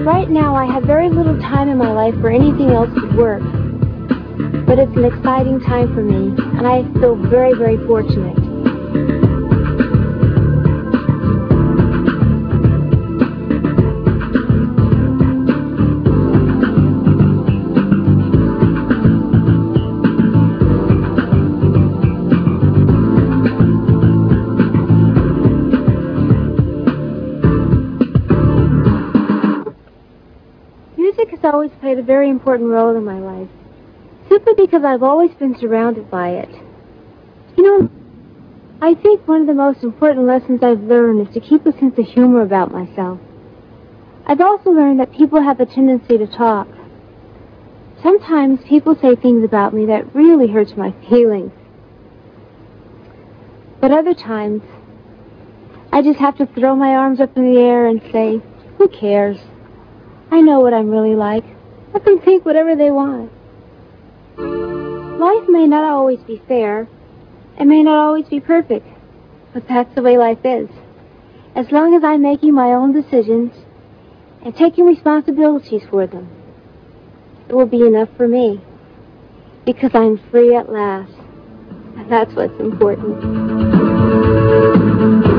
Right now, I have very little time in my life for anything else but work. But it's an exciting time for me, and I feel very, very fortunate. Music has always played a very important role in my life, simply because I've always been surrounded by it. You know, I think one of the most important lessons I've learned is to keep a sense of humor about myself. I've also learned that people have a tendency to talk. Sometimes people say things about me that really hurts my feelings. But other times, I just have to throw my arms up in the air and say, who cares? I know what I'm really like. Let them think whatever they want. Life may not always be fair. It may not always be perfect. But that's the way life is. As long as I'm making my own decisions and taking responsibilities for them, it will be enough for me. Because I'm free at last. And that's what's important.